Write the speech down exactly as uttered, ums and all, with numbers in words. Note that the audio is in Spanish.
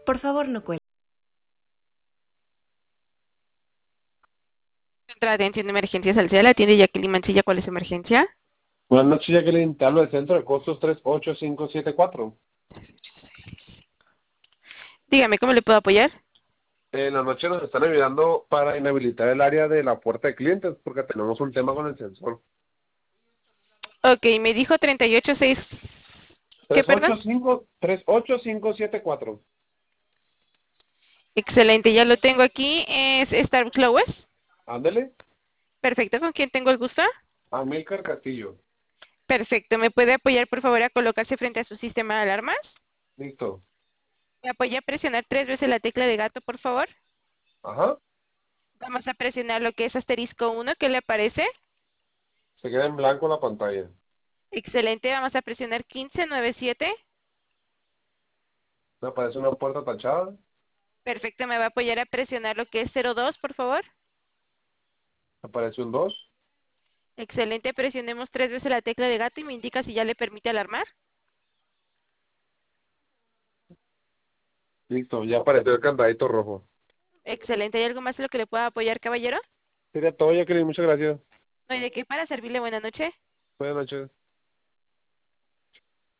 Por favor, no cuelgue. Centro de atención de emergencias al C E A, la atiende Jacqueline Mancilla. ¿Cuál es su emergencia? Buenas noches, Jacqueline. Te hablo del centro de costos tres ocho cinco siete cuatro. Dígame, ¿cómo le puedo apoyar? En la noche nos están ayudando para inhabilitar el área de la puerta de clientes porque tenemos un tema con el sensor. Ok, me dijo treinta y ocho seis... ¿Qué, tres perdón? ocho cinco tres ocho cinco siete cuatro. Excelente, ya lo tengo aquí. ¿Es Starflowers? Ándele. Perfecto, ¿con quién tengo el gusto? Amílcar Castillo. Perfecto, ¿me puede apoyar por favor a colocarse frente a su sistema de alarmas? Listo. ¿Me apoya a presionar tres veces la tecla de gato, por favor? Ajá. Vamos a presionar lo que es asterisco uno, ¿qué le aparece? Se queda en blanco la pantalla. Excelente, vamos a presionar quince nueve siete. Me aparece una puerta tachada. Perfecto, ¿me va a apoyar a presionar lo que es cero dos, por favor? Me aparece un dos. Excelente, presionemos tres veces la tecla de gato y me indica si ya le permite alarmar. Listo. Ya apareció el candadito rojo. Excelente, ¿hay algo más en lo que le pueda apoyar, caballero? Sería todo, Jacqueline. Muchas gracias. No hay de qué, para servirle, buena noche. Buenas noches.